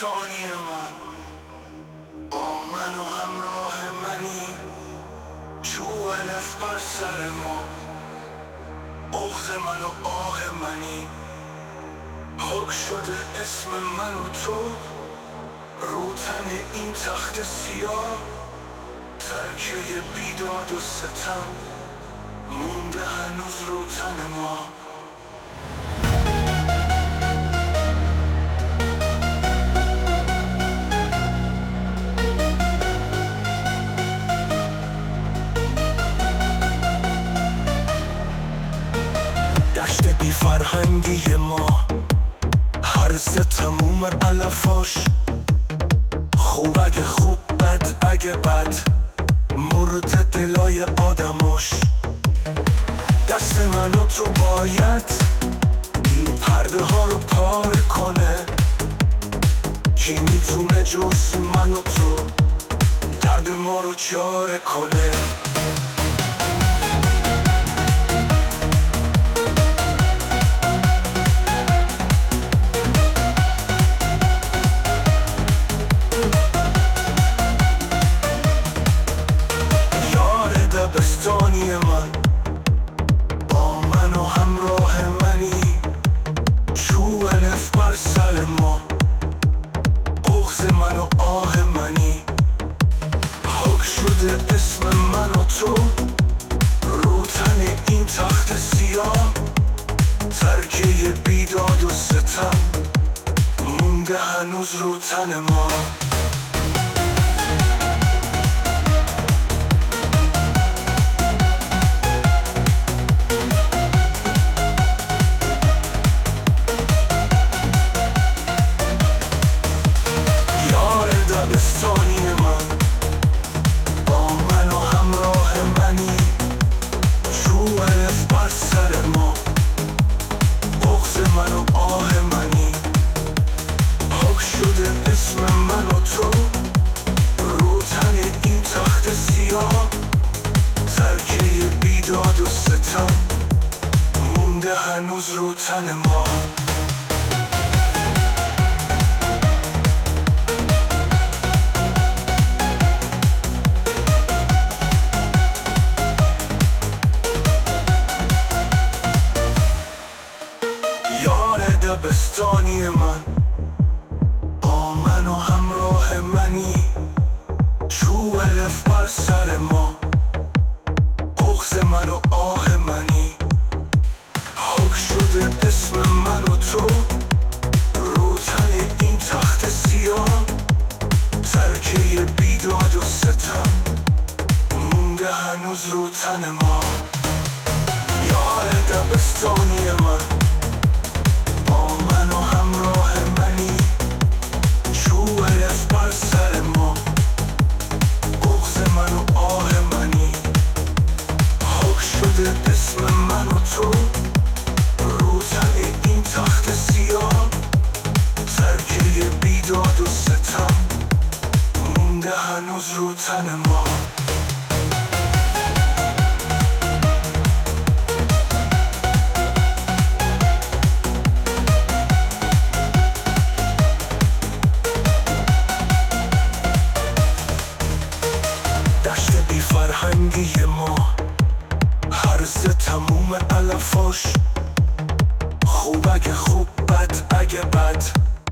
دبستانی من، با من و همراه منی. چو الف بر سر ما، بغض من و آه منی. حک شده اسم من و تو رو تن این تخت سیاه. ترکه بیداد و ستم مونده هنوز رو تن ما. دشت بی فرهنگی ما، هرز تموم علفاش. خوب اگه خوب، بد اگه بد، مرد دلای آدماش. دست من و تو باید این پرده ها رو پاره کنه. کی میتونه جز من و تو درد ما رو چاره کنه؟ دبستانی من، با من و همراه منی. چو الف بر سر ما، بغض من و آه منی. حک شده اسم من و تو رو تن این تخت سیاه. ترکه بیداد و ستم مونده هنوز رو تن ما. دبستانی من، با من و همراه منی. چو الف بر سر ما، بغض من و آه منی. حک شده اسم من و تو رو تن این تخت سیاه. ترکه بیداد و ستم مونده هنوز رو تن ما. دبستانی من، با من و همراه منی. چو الف بر سر ما، بغض من و آه منی. حک شده اسم من و تو رو تن این تخت سیاه. ترکه بیداد و ستم مونده هنوز رو تن ما. یار دبستانی من، با من و همراه منی. چو الف بر سر ما، بغض من و آه منی. حک شده اسم من و تو رو تن این تخت سیاه. ترکه بیداد و ستم مونده هنوز رو تن ما. فرهنگی ما، هرز تموم علفاش.